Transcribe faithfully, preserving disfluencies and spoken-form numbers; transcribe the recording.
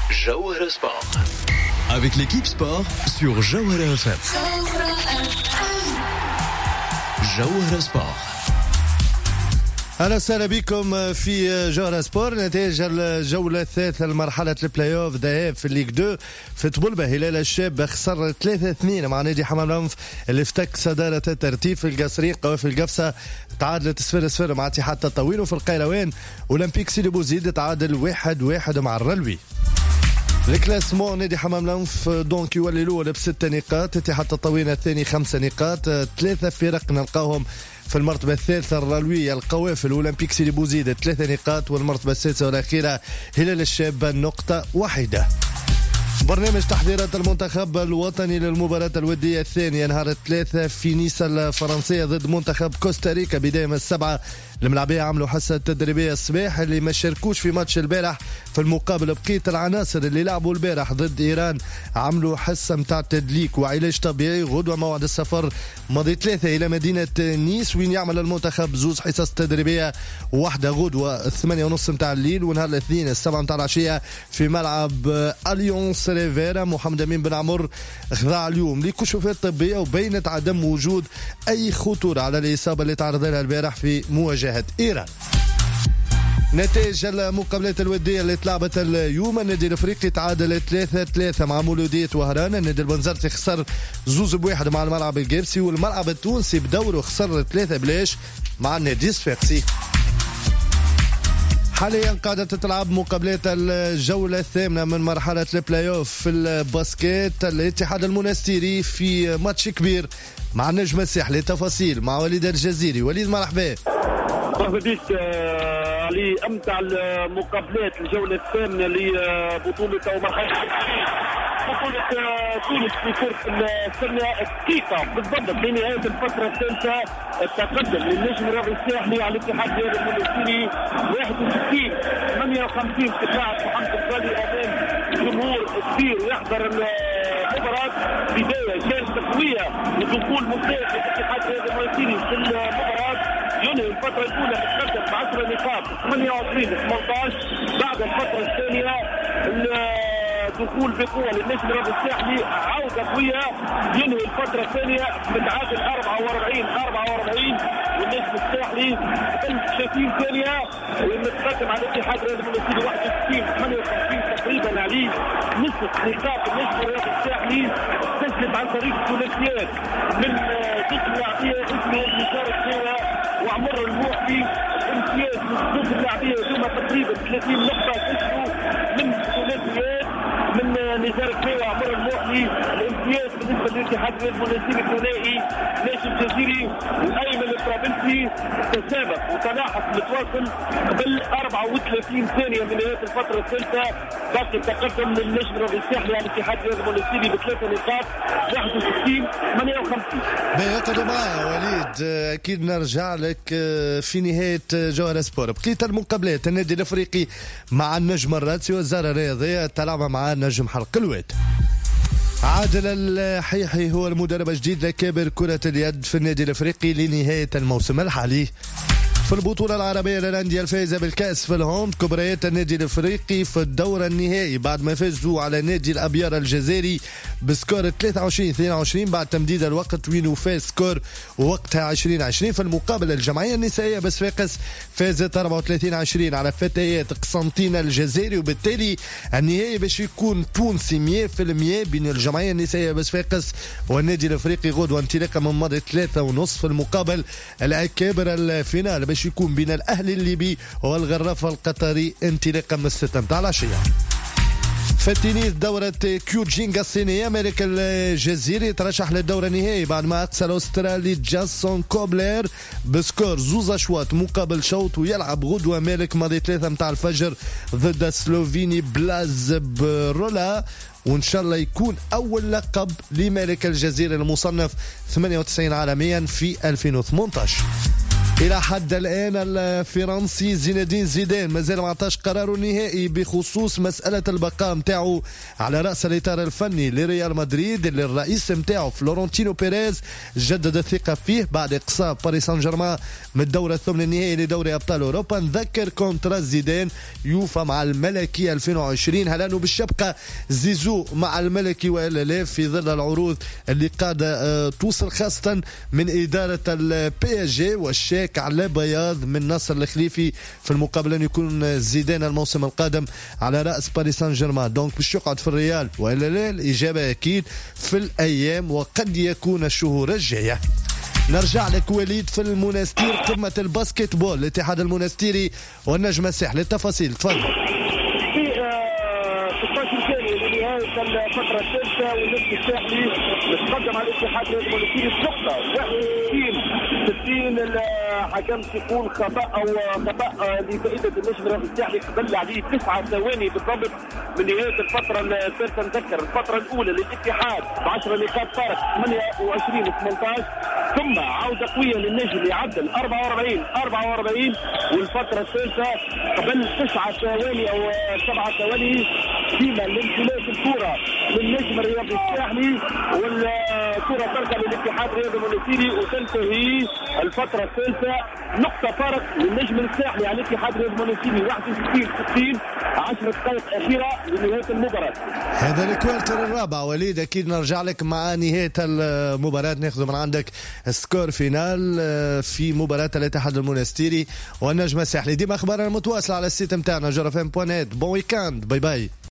Jawhara Sport. Avec l'équipe sport sur Jawhara F M. Jawhara Sport. أهلا وسهلا بكم في جوهرة سبور. نتائج الجولة الثالثة لمرحلة البلاي اوف ذهاب في الليج اثنين في طبلبة. هلال الشاب خسر ثلاثة اثنين مع نادي حمام الأنف اللي افتك صدارة الترتيب. في القصرين قوافل القفصة تعادلت صفر صفر مع اتحاد الطويل، وفي القيروان أولمبيك سيدي بوزيد تعادل واحد واحد مع الرلوي. الكلاسمون نادي حمام الأنف دونك يولي الأول بست نقاط، اتحاد الطويل الثاني خمس نقاط. ثلاثة فرق نلقاهم في المرتبة الثالثة الرلوية القوافل أولمبيك سيدي بوزيد ثلاثة نقاط، والمرتبة السادسة والأخيرة هلال الشاب نقطة واحدة. برنامج تحضيرات المنتخب الوطني للمباراة الودية الثانية نهار الثلاثاء في نيس الفرنسية ضد منتخب كوستاريكا بداية من السبعة. الملاعبية عملوا حصة تدريبية الصباح اللي ما شاركوش في ماتش البارح. في المقابل بقية العناصر اللي لعبوا البارح ضد إيران عملوا حصة متاع تدليك وعلاج طبيعي. غدوة موعد السفر ماضي ثلاثة إلى مدينة نيس وين يعمل المنتخب زوز حصص تدريبية، واحدة غدوة الثمانية ونص متاع الليل، ونهار الاثنين السبعة متاع العشية في ملعب أليونس ريفيرا. محمد أمين بن عمر خضع اليوم لكشوفات طبية وبينت عدم وجود أي خطورة على الإصابة اللي تعرض لها البارح في مواجهة إيران. نتائج المقابلات الودية اللي تلعبت اليوم: النادي الافريقي تعادل ثلاثة ثلاثة مع مولودية وهران. النادي البنزرتي خسر زوز بواحد مع الملعب الجابسي، والملعب التونسي بدوره خسر ثلاثة بلاش مع النادي الصفاقسي. حاليا قاعدة تلعب مقابلات الجولة الثامنة من مرحلة البلاي اوف في الباسكيت. الاتحاد المنستيري في ماتش كبير مع النجم الساحلي. تفاصيل مع وليد الجزيري. وليد مرحبا. مرحبا بك علي. امتع المقابلات الجولة الثامنة لبطولة او مرحلة بطولة تونس في كرة السلة دقيقة بالضبط في نهاية الفترة الثالثة. التقدم للنجم الرياضي الساحلي على الاتحاد الرياضي المنستيري واحد وستين ثمانية وخمسين في قاعة محمد الغالي امام جمهور كبير يحضر المباراة. بداية كانت قوية لدخول منتخب الاتحاد الرياضي المنستيري في المباراة. ينهي الفترة الأولى متقدم بعشر نقاط ثمانية وعشرين ثمانية عشر. بعد الفترة الثانية دخول بقوة للنجم الرياضي الساحلي، عودة قوية. ينهي الفترة الثانية متعادل أربعة وأربعين أربعة وأربعين، والنجم الساحلي ثلاثين ثانية متقدم على الاتحاد الرياضي المنستيري واحد وستين ثمانية وخمسين تقريبا عليه. نصف نقاط النجم الرياضي الساحلي سجلت عن طريق ثلاثيات من ست لاعبية اسمه مشارك فيها وعمر الموحي. امتياز من ست لاعبية ثم تقريبا ثلاثين نقطة اسمه من ثلاثيات من نزار فيها وعمر الموحي. الامتياز بالنسبة للاتحاد المنستيري الثنائي ناشف الجزيري وايمن الطرابلسي تسابق وتلاحق متواصل قبل أربعة وثلاثين ثانية من نهاية الفترة الثالثة. باقي التقدم للنجم الرياضي الساحلي على الاتحاد المنستيري بثلاثة نقاط واحد وستين ثمانية وخمسين. بيقعدوا معايا وليد، اكيد نرجع لك في نهاية جوهرة سبور. بقيت المقابلات النادي الافريقي مع النجم الرادسي والزارة الرياضية تلعب مع النجم حلق الواد. عادل الحيحي هو المدرب الجديد لكبر كرة اليد في النادي الافريقي لنهاية الموسم الحالي. في البطولة العربية للأندية الفائزة بالكأس في الهوند، كبريات النادي الافريقي في الدور النهائي بعد ما فازوا على نادي الأبيار الجزائري بسكور ثلاثة وعشرين اثنين وعشرين بعد تمديد الوقت، وين فاز سكور وقتها عشرين عشرين. في المقابل الجمعية النسائية بصفاقس فازت أربعة وثلاثين عشرين على فتيات قسنطينة الجزائري، وبالتالي النهائي باش يكون تونسي مية بالمية بين الجمعية النسائية بصفاقس والنادي الافريقي غدوة انطلاقا من ماضي ثلاثة ونصف. في المقابل الأكابر الفينال باش يكون بين الأهلي الليبي والغرافة القطري انطلاقا من الستة متاع العشية. في التنس دورة كيوجينغا الصينية ملك الجزيري ترشح للدورة النهائي بعد ما أقصى الأسترالي جاسون كوبلر بسكور زوز أشواط مقابل شوط، ويلعب غدوة مالك ماضي ثلاثة متاع الفجر ضد السلوفيني بلاز برولا، وإن شاء الله يكون أول لقب لملك الجزيرة المصنف ثمانية وتسعين عالميا في ألفين وثمانية عشر. إلى حد الآن الفرنسي زين الدين زيدان مازال ما عطاش قراره النهائي بخصوص مسألة البقاء متاعه على رأس الإطار الفني لريال مدريد، اللي الرئيس متاعه فلورنتينو بيريز جدد الثقة فيه بعد إقصاء باريس سان جيرمان من الدورة الثمن النهائي لدوري أبطال أوروبا. نذكر كونترا زيدان يوفى مع الملكي ألفين وعشرين، هل أنه باش يبقى زيزو مع الملكي وإلا لا في ظل العروض اللي قاعدة توصل خاصة من إدارة البي اس جي والشاك على بياض من ناصر الخليفي في المقابل أن يكون زيدان الموسم القادم على رأس باريس سان جيرمان. دونك باش يقعد في الريال وإلا لا؟ الإجابة أكيد في الأيام وقد يكون الشهور الجاية. نرجع لك وليد في المنستير، قمة الباسكت بول، الاتحاد المنستيري والنجم الساحلي، التفاصيل تفضل. الفترة الثالثة والنجم الساحلي يتقدم على الاتحاد المنستيري بنقطة واحد وستين ستين. الحكم يقول خطأ أو خطأ لفائدة النجم الساحلي قبل عليه تسعة ثواني بالضبط من نهاية الفترة الثالثة. نذكر الفترة الأولى للاتحاد بعشرة نقاط فارق ثمانية وعشرين ثمانية عشر، ثم عودة قوية للنجم يعدل أربعة وأربعين أربعة وأربعين، والفترة الثالثة قبل تسعة ثواني أو سبعة ثواني فيما لامتلاك الكرة للنجم الرياضي الساحلي، والكرة ترجع للاتحاد الرياضي المنستيري وتنتهي الفترة الثالثة نقطة فارق للنجم الساحلي على الاتحاد الرياضي المنستيري واحد وستين ستين. عشر دقائق أخيرة لنهاية المباراة. هذا الكوارتر الرابع وليد، أكيد نرجع لك مع نهاية المباراة ناخذ من عندك سكور فينال في مباراة الاتحاد المنستيري والنجم الساحلي. ديما أخبارنا متواصلة على السيت متاعنا جرفان بوانيت. بون ويكاند، باي باي.